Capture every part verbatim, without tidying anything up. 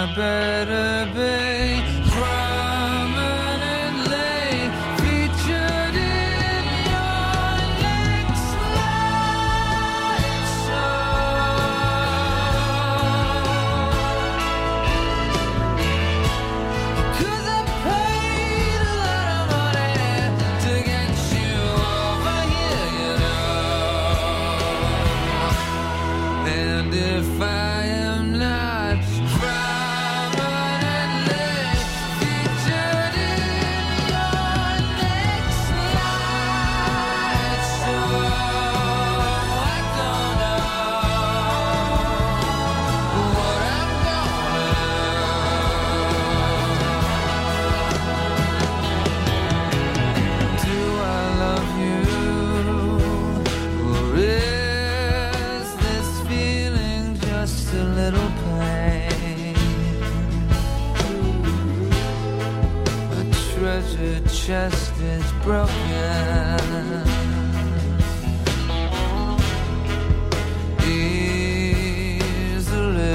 better be prominently featured in your next live show. 'Cause I paid a lot of money to get you over here, you know. And if I am not prominently featured in your next live show, I don't know what I'm gonna do. Do I love you, or is this feeling just a little pain? A treasure chest is broken easily.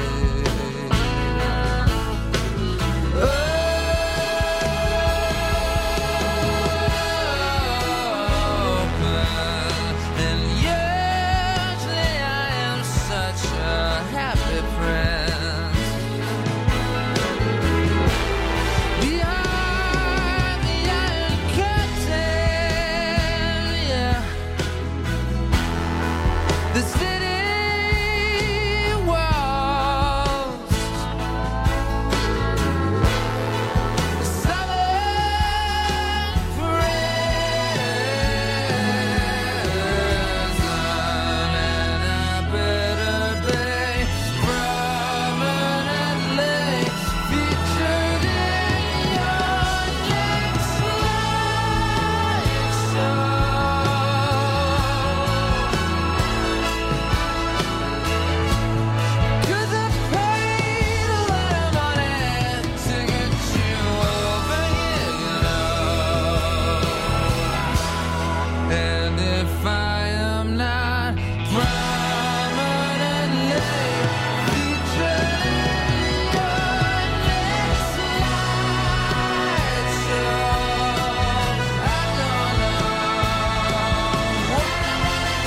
Open, and usually I am such a happy prince. Behind the iron curtain, yeah, the city walls, the southern prison, and I better be prominently featured in your next live show. 'Cause I paid a lot of money to get you over here, you know. And if I am not prominently featured in your next live show, I don't know what I'm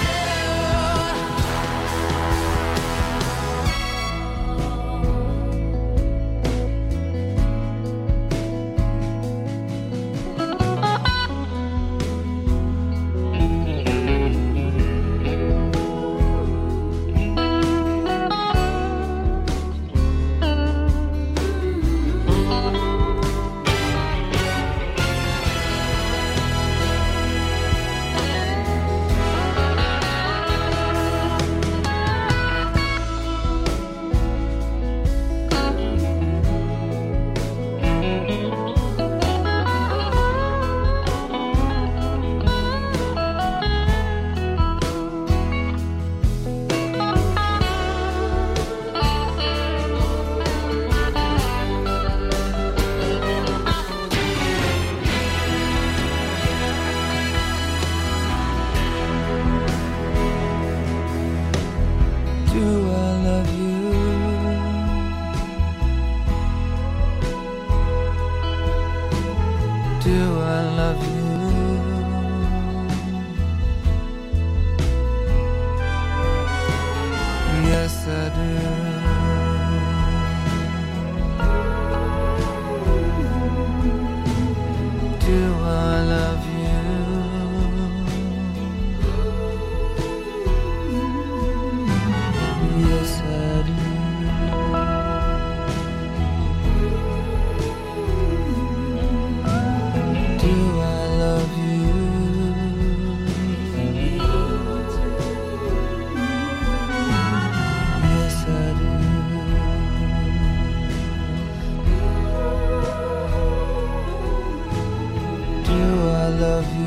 Do I love you? Do I love you? Yes, I do. Do I love you? Yes, I do. Do I love you? Yes, I do. Do I love you?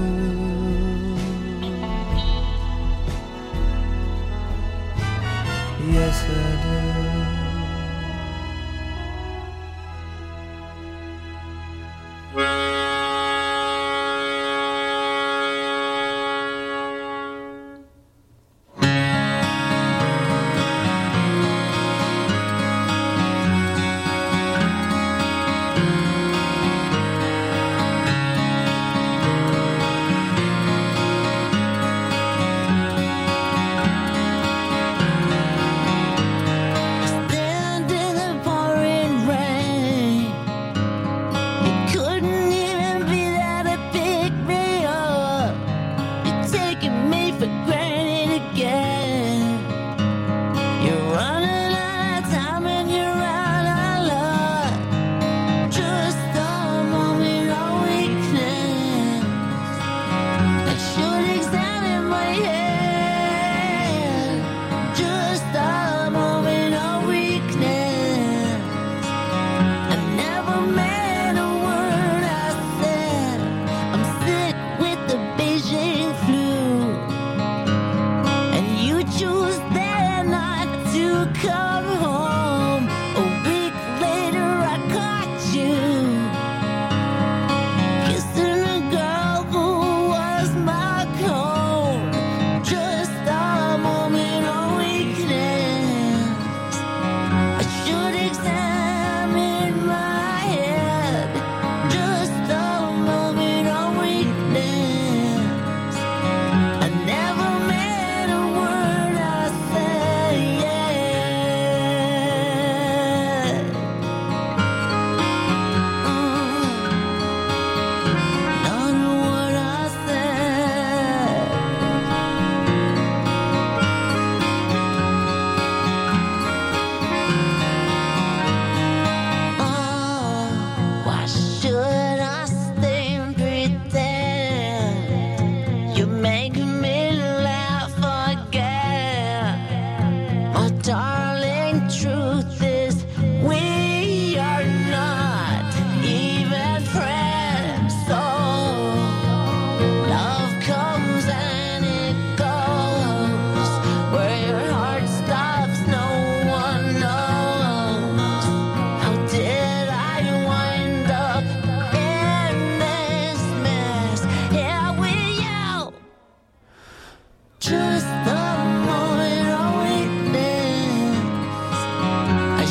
Yes, I do. come home. A week later, I caught you kissing a girl who was my clone. Just a moment of weakness. I should examine my head. Just a moment of weakness. I never meant a word I said. None of what I said. Oh, why should I stay and pretend? You make me laugh again. My darling, truth is we are not even friends. So love comes and it goes. Where your heart stops, no one knows. How did I wind up in this mess? Here with you. Just a moment of weakness. I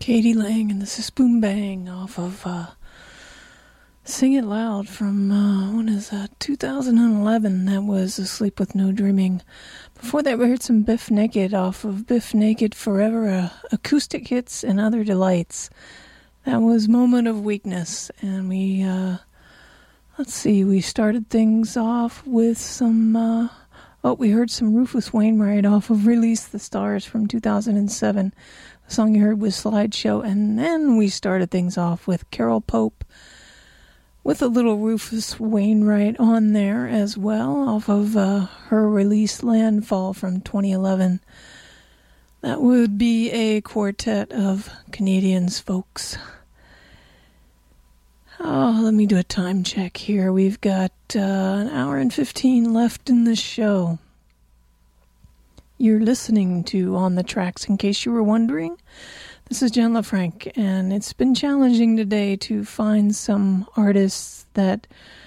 Katie Lang and the Spoon Bang off of uh, Sing It Loud from, uh, when is that, two thousand eleven. That was Asleep with No Dreaming. Before that, we heard some Biff Naked off of Biff Naked Forever, uh, Acoustic Hits and Other Delights. That was Moment of Weakness. And we, uh, let's see, we started things off with some, uh, oh, we heard some Rufus Wainwright off of Release the Stars from two thousand seven. The song you heard was Slideshow, and then we started things off with Carol Pope with a little Rufus Wainwright on there as well, off of uh, her release Landfall from twenty eleven. That would be a quartet of Canadians, folks. Oh, let me do a time check here. We've got uh, an hour and fifteen left in the show. You're listening to On the Tracks, in case you were wondering. This is Jen LaFranc, and it's been challenging today to find some artists that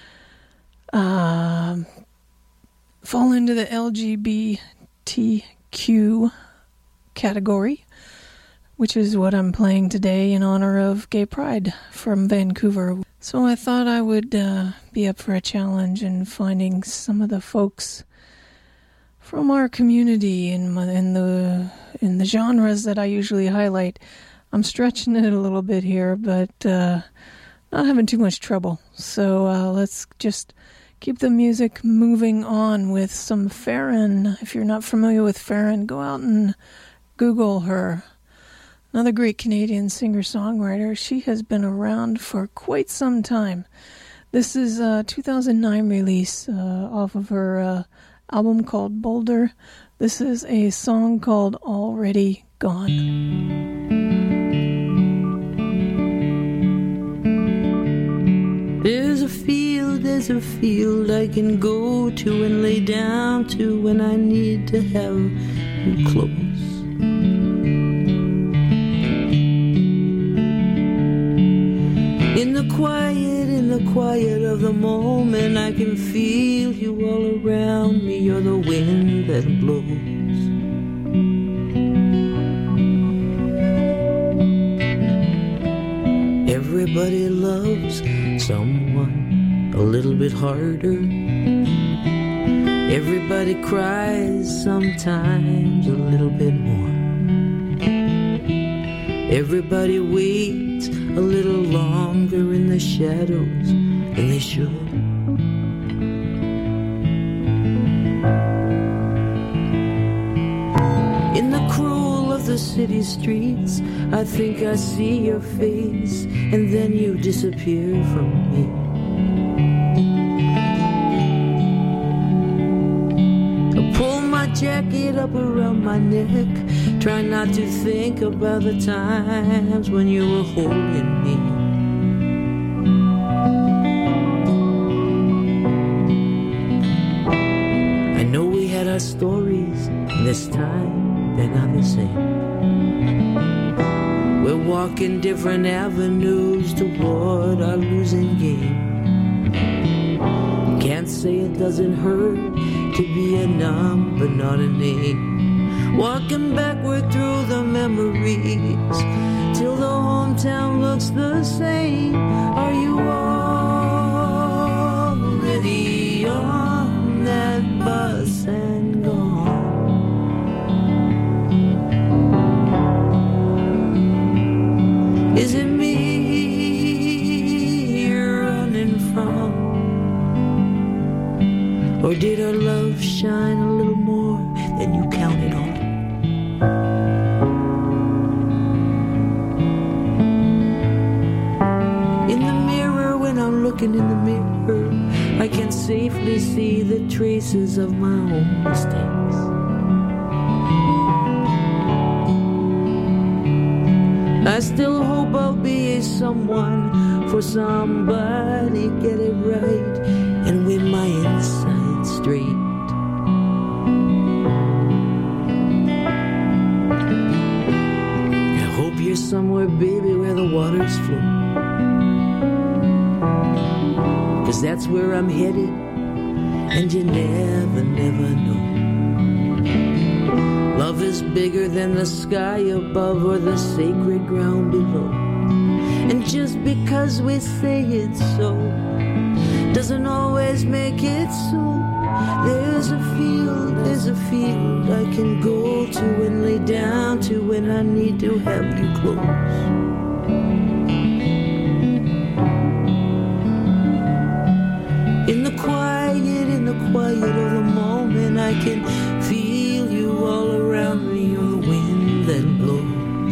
uh, fall into the L G B T Q category, which is what I'm playing today in honor of Gay Pride from Vancouver. So I thought I would uh, be up for a challenge in finding some of the folks from our community in, my, in the in the genres that I usually highlight. I'm stretching it a little bit here, but uh, not having too much trouble. So uh, let's just keep the music moving on with some Farron. If you're not familiar with Farron, go out and Google her. Another great Canadian singer-songwriter. She has been around for quite some time. This is a two thousand nine release uh, off of her uh, album called Boulder. This is a song called Already Gone. There's a field, there's a field I can go to and lay down to when I need to have you close. In the quiet, in the quiet of the moment, I can feel you all around me. You're the wind that blows. Everybody loves someone a little bit harder. Everybody cries sometimes a little bit more. Everybody waits a little longer in the shadows than they should. In the cruel of the city streets, I think I see your face, and then you disappear from me. I pull my jacket up around my neck, try not to think about the times when you were holding me. I know we had our stories, and this time they're not the same. We're walking different avenues toward our losing game. Can't say it doesn't hurt to be a number, not a name. Walking backward through the memories till the hometown looks the same. Are you already on that bus and gone? Is it me you're running from? Or did our love shine a little more than you counted on? Looking in the mirror, I can safely see the traces of my own mistakes. I still hope I'll be someone for somebody, get it right and win my insides straight. I hope you're somewhere, baby, where the waters flow, 'cause that's where I'm headed, and you never, never know. Love is bigger than the sky above or the sacred ground below. And just because we say it's so doesn't always make it so. There's a field, there's a field I can go to and lay down to when I need to have you close. In the quiet, in the quiet of the moment, I can feel you all around me on the wind that blows.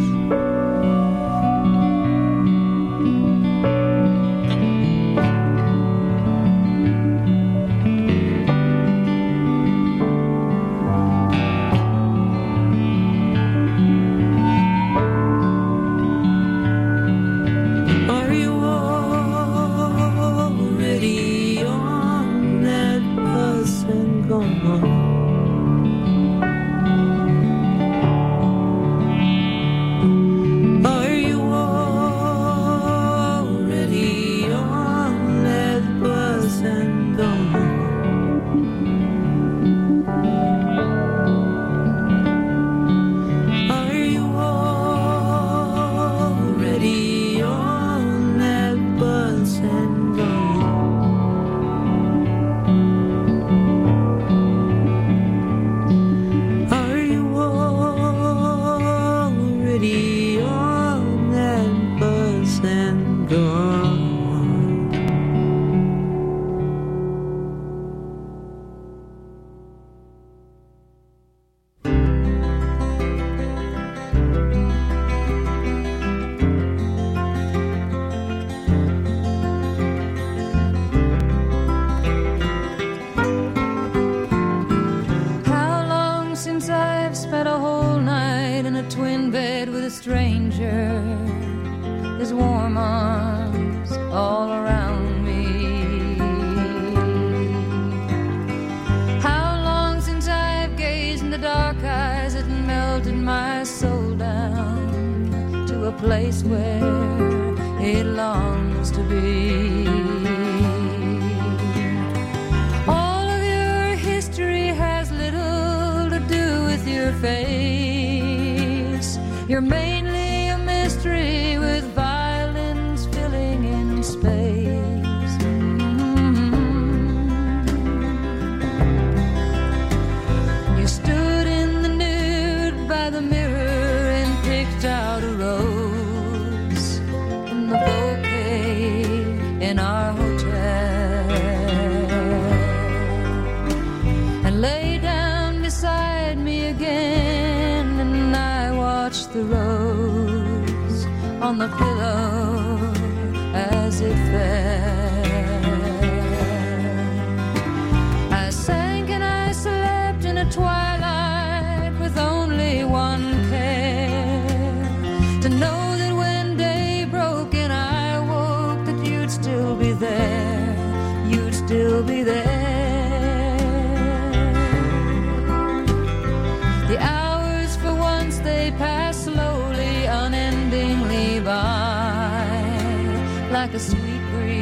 Like a sweet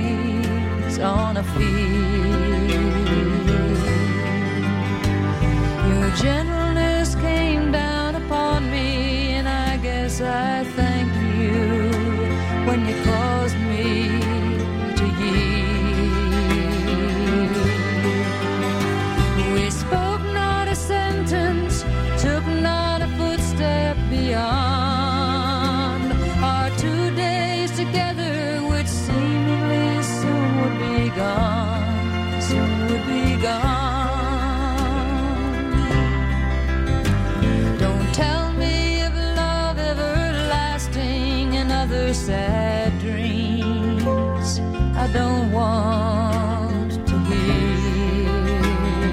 breeze on a field, your gentleness came down upon me, and I guess I thank you when you caused me to yield. We spoke not a sentence, took not a footstep beyond our two days together. Gone, soon would be gone. Don't tell me of love everlasting and other sad dreams I don't want to hear.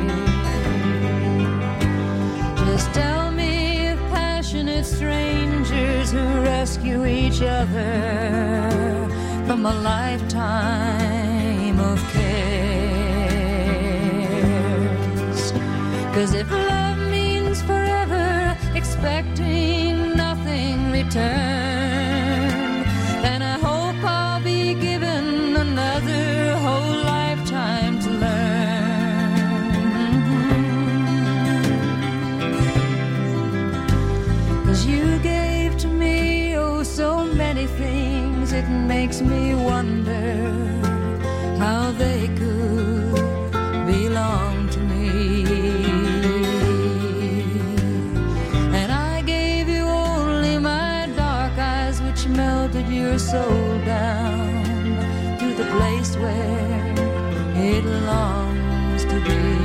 Just tell me of passionate strangers who rescue each other from a lifetime of cares. 'Cause if love means forever expecting nothing return, then I hope I'll be given another whole lifetime to learn. you gave to me, oh, so many things. It makes me wonder how they could belong to me. And I gave you only my dark eyes, which melted your soul down to the place where it longs to be.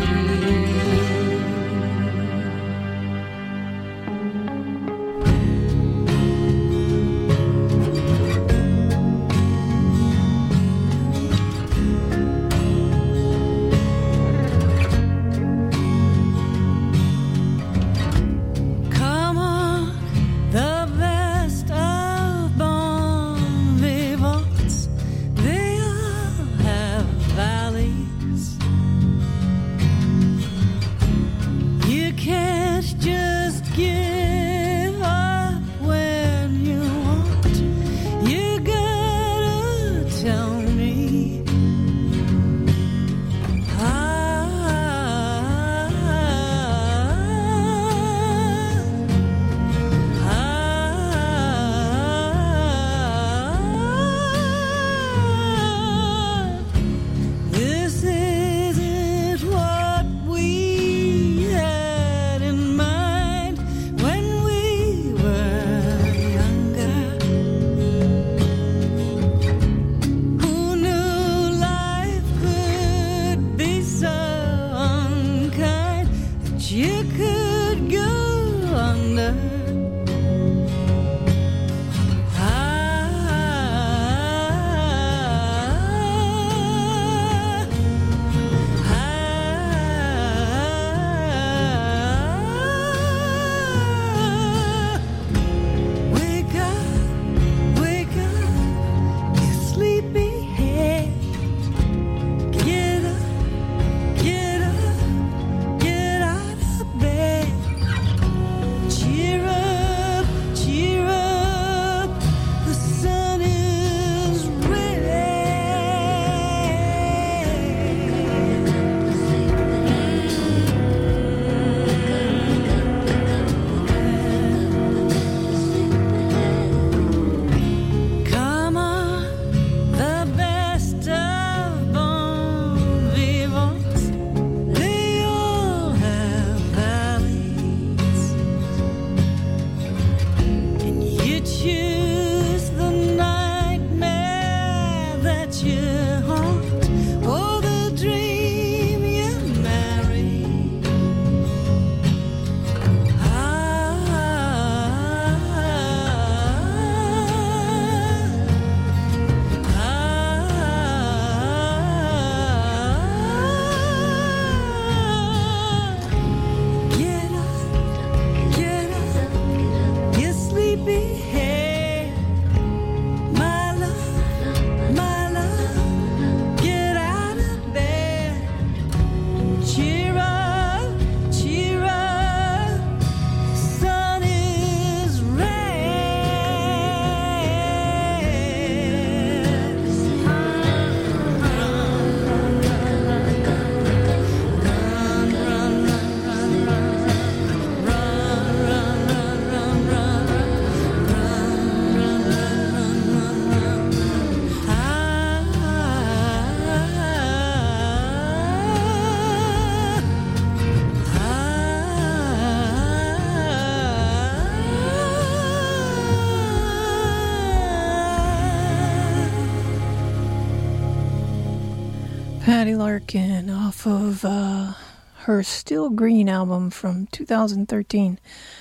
Patty Larkin off of uh, her Still Green album from two thousand thirteen,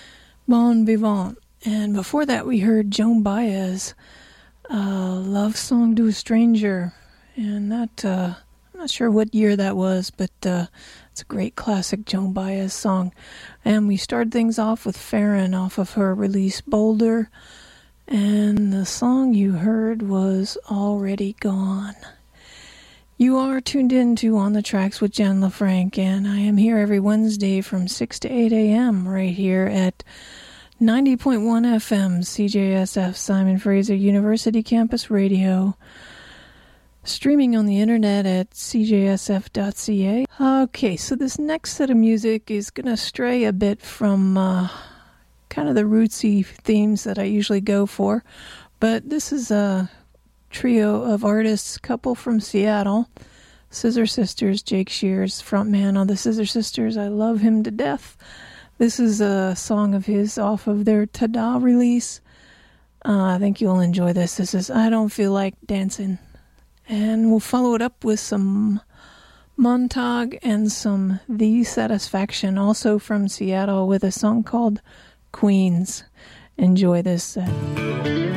Bon Vivant. And before that we heard Joan Baez, uh, Love Song to a Stranger. And that, uh, I'm not sure what year that was, but uh, it's a great classic Joan Baez song. And we started things off with Farron off of her release Boulder. And the song you heard was Already Gone. You are tuned in to On the Tracks with Jen LaFranc, and I am here every Wednesday from six to eight a.m. right here at ninety point one F M, C J S F, Simon Fraser University Campus Radio, streaming on the internet at c j s f dot c a. Okay, so this next set of music is going to stray a bit from uh, kind of the rootsy themes that I usually go for. But this is a trio of artists, couple from Seattle, Scissor Sisters. Jake Shears, frontman of the Scissor Sisters. I love him to death. This is a song of his off of their Tada release. Uh, I think you'll enjoy this. This is I Don't Feel Like Dancing. And we'll follow it up with some Montag and some The Satisfaction, also from Seattle, with a song called Queens. Enjoy this set.